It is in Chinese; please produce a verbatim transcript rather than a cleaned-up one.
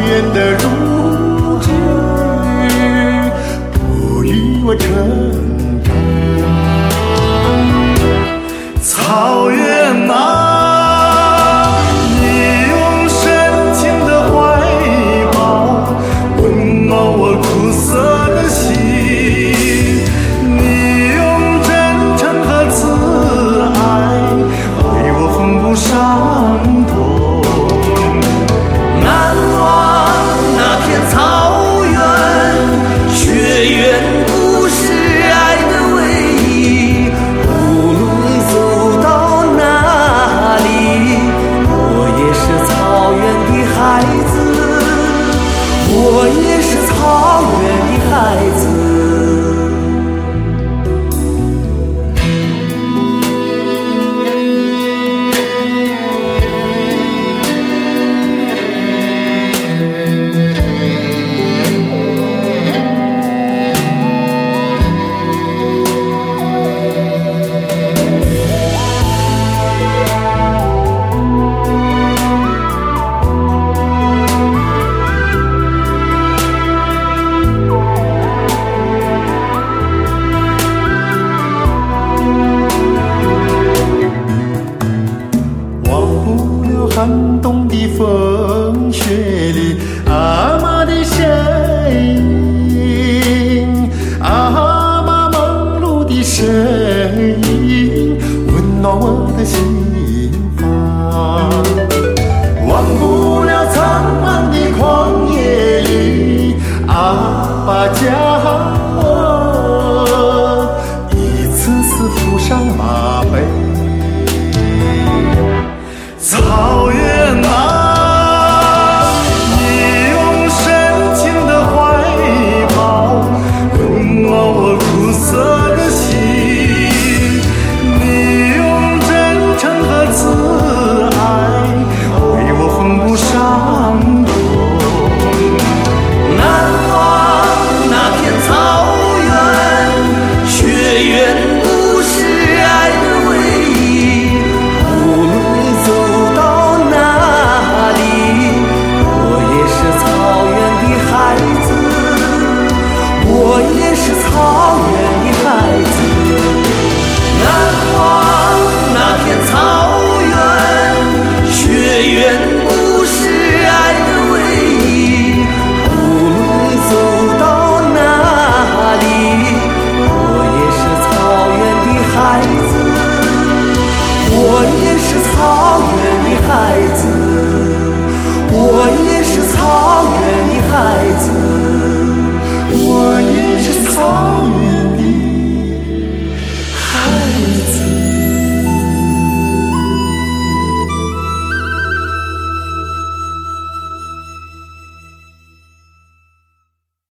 原的如纸，不与我成长。草原啊，你用深情的怀抱温暖我苦涩的心，你用真诚和慈爱为我缝补伤痛。难忘那片草原，血缘故事爱的唯一，无论走到哪里，我也是草原的孩子，我也是草原的孩子。寒冬的风雪里，阿妈的身影，阿妈忙碌的身影，温暖我的心。